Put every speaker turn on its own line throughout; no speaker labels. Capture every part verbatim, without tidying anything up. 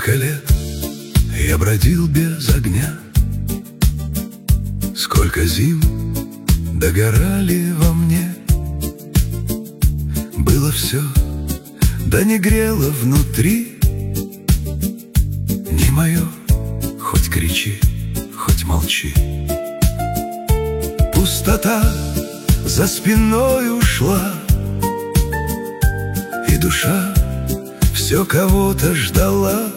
Сколько лет я бродил без огня, сколько зим догорали во мне. Было все, да не грело внутри. Не мое, хоть кричи, хоть молчи. Пустота за спиной ушла, и душа все кого-то ждала.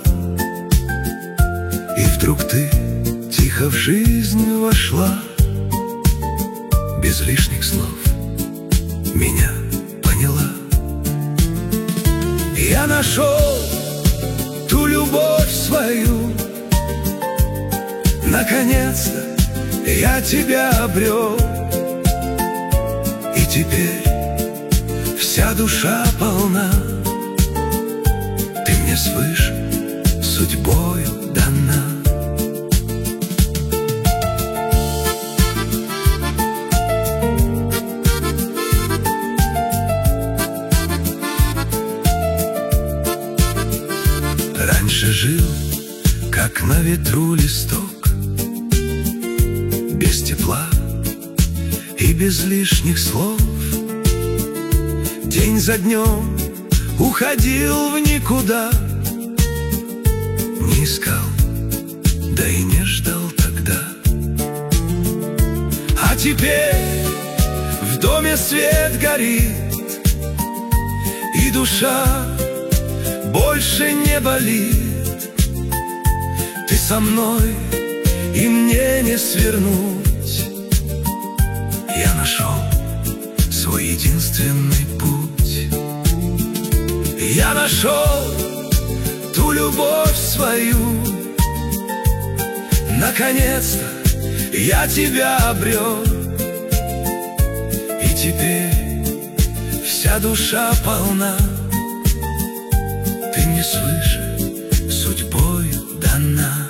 И вдруг ты тихо в жизнь вошла, без лишних слов меня поняла. Я нашел ту любовь свою, наконец-то я тебя обрел. И теперь вся душа полна, ты мне свыше судьбою дана. Раньше жил, как на ветру листок, без тепла и без лишних слов. День за днем уходил в никуда, не искал, да и не ждал тогда. А теперь в доме свет горит, и душа больше не болит. Ты со мной, и мне не свернуть. Я нашел свой единственный путь. Я нашел ту любовь свою, наконец-то я тебя обрел. И теперь вся душа полна, ты мне свыше судьбою дана.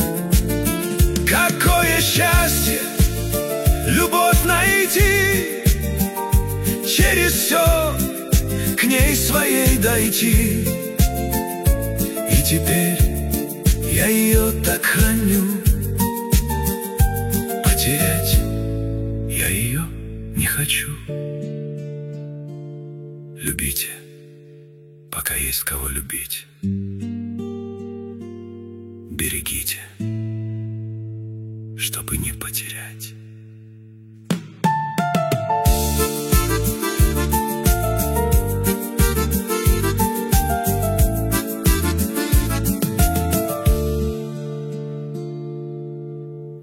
Какое счастье любовь найти, через все к ней своей дойти. И теперь я ее так храню, потерять я ее не хочу. Любите, пока есть кого любить. Берегите, чтобы не потерять.